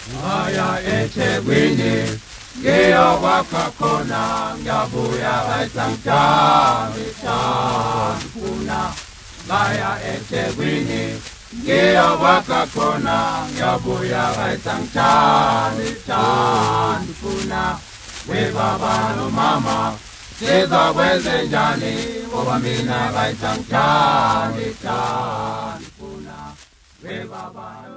Aya eThekwini ngiyokwakha khona ngiyabuya eSangijani ngifuna ngaya eThekwini ngiyokwakha khona ngiyabuya eSangijani ngifuna webaba nomama sizakwenzenjani ngoba mina eSangijani ngifuna webaba